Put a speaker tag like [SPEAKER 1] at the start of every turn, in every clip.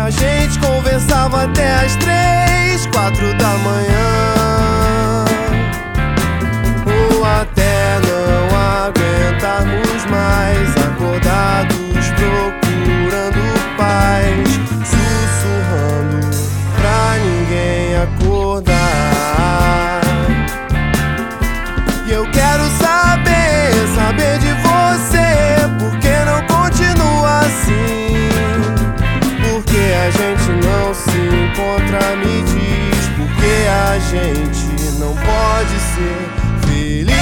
[SPEAKER 1] a gente conversava até as 3, 4 da manhã, ou até não aguentarmos mais, acordados procurando paz, sussurrando pra ninguém acordar. E eu quero saber de você, por que não continua assim? Porque a gente não se encontra, me diz, porque a gente não pode ser feliz.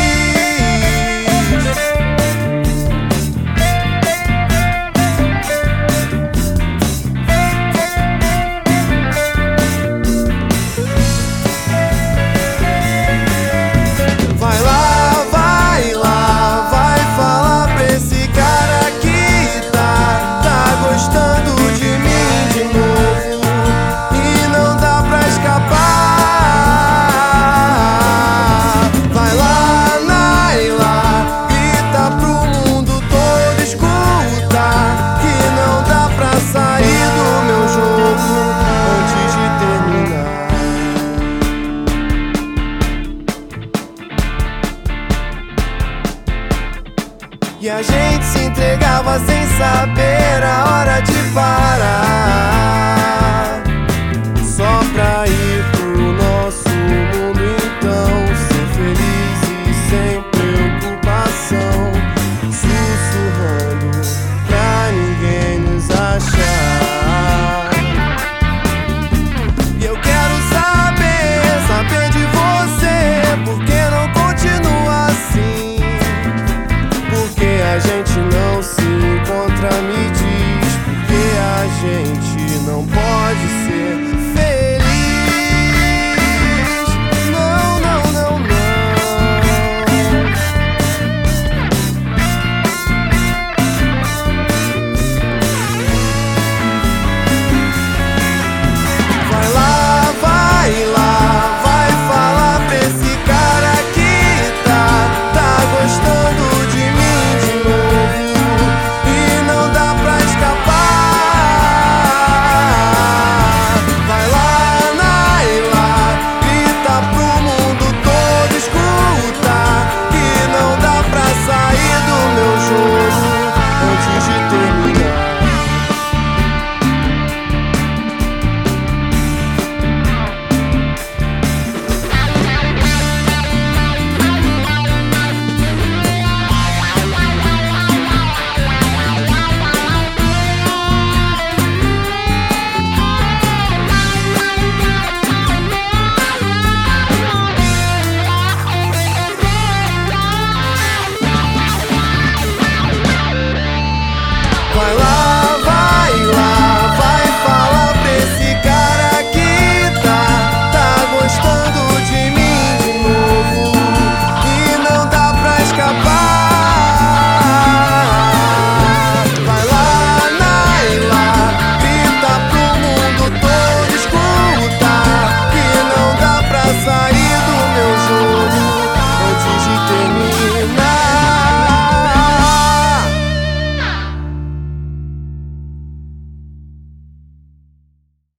[SPEAKER 1] E a gente se entregava sem saber a